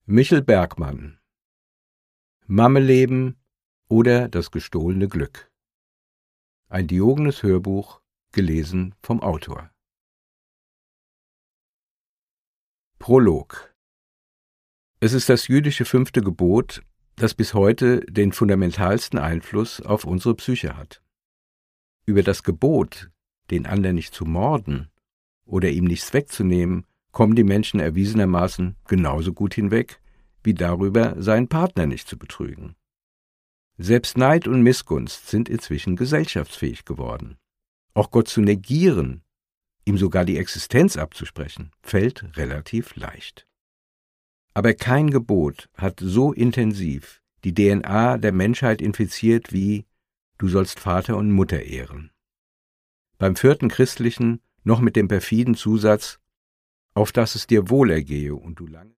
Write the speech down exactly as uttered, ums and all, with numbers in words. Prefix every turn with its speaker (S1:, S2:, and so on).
S1: Michel Bergmann: Mammeleben oder das gestohlene Glück. Ein Diogenes-Hörbuch, gelesen vom Autor. Prolog. Es ist das jüdische fünfte Gebot, das bis heute den fundamentalsten Einfluss auf unsere Psyche hat. Über das Gebot, den anderen nicht zu morden oder ihm nichts wegzunehmen, kommen die Menschen erwiesenermaßen genauso gut hinweg, wie darüber, seinen Partner nicht zu betrügen. Selbst Neid und Missgunst sind inzwischen gesellschaftsfähig geworden. Auch Gott zu negieren, ihm sogar die Existenz abzusprechen, fällt relativ leicht. Aber kein Gebot hat so intensiv die D N A der Menschheit infiziert wie »Du sollst Vater und Mutter ehren«. Beim vierten christlichen noch mit dem perfiden Zusatz »auf dass es dir wohlergehe und du lange